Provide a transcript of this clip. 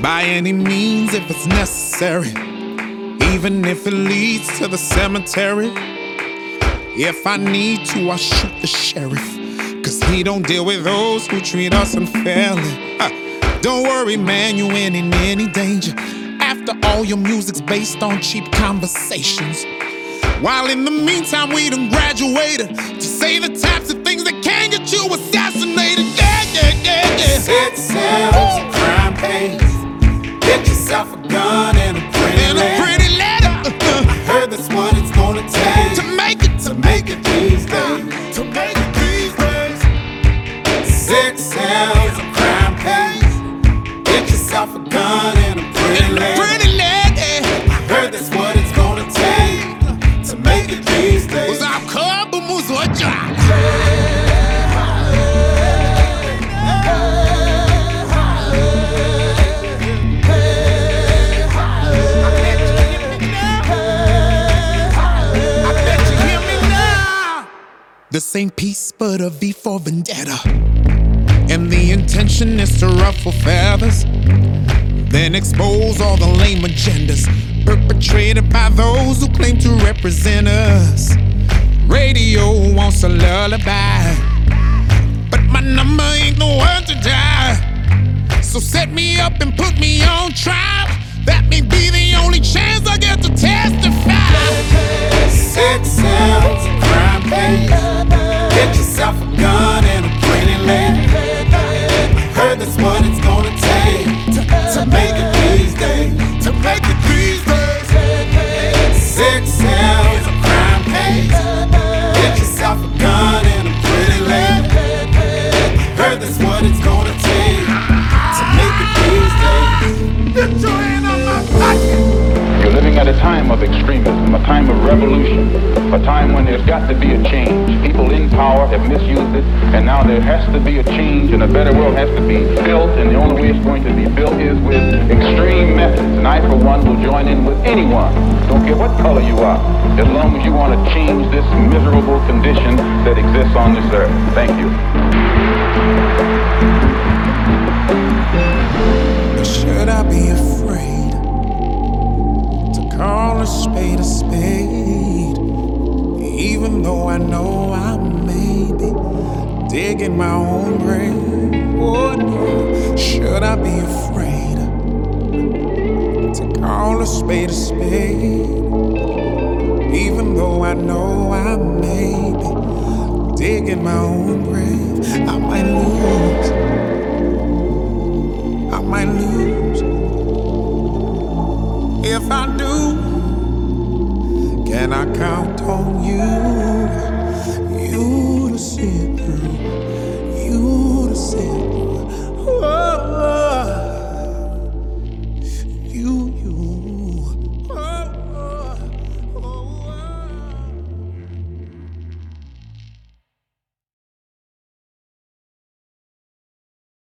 by any means if it's necessary, even if it leads to the cemetery. If I need to, I'll shoot the sheriff, 'cause he don't deal with those who treat us unfairly. Don't worry, man, you ain't in any danger. After all, your music's based on cheap conversations. While in the meantime, we done graduated to say the types of things that can get you assassinated. Yeah, yeah, yeah, yeah. Set sail to crime pays. Get yourself a gun and a pretty letter. I heard that's what it's gonna take to make it these days. To make it these days. Set sail to crime pays. Get yourself a gun and a pretty letter. I heard that's what it's gonna take to make it these days. This ain't peace, but a V for vendetta. And the intention is to ruffle feathers, then expose all the lame agendas perpetrated by those who claim to represent us. Radio wants a lullaby, but my number ain't the word to die. So set me up and put me on trial. That may be the only chance I get to testify. Set sail to crime pays. Get yourself a gun and a pretty lady. I heard that's what it's gonna take to make it these days. To make it these days. Set sail to crime pays. Get yourself a gun and a pretty lady. I heard that's what it's gonna take to make it these days. Get your hand on my pocket. You're living at a time of extremism, a time of revolution, a time when there's got to be a change. People in power have misused it, and now there has to be a change, and a better world has to be built, and the only way it's going to be built is with extreme methods. And I, for one, will join in with anyone, don't care what color you are, as long as you want to change this miserable condition that exists on this earth. Thank you. Should I be afraid to call a spade a spade, even though I know I may be digging my own grave? Oh no, should I be afraid to call a spade a spade, even though I know I may be digging my own grave? I might lose. I might lose. If I do, can I count on you to see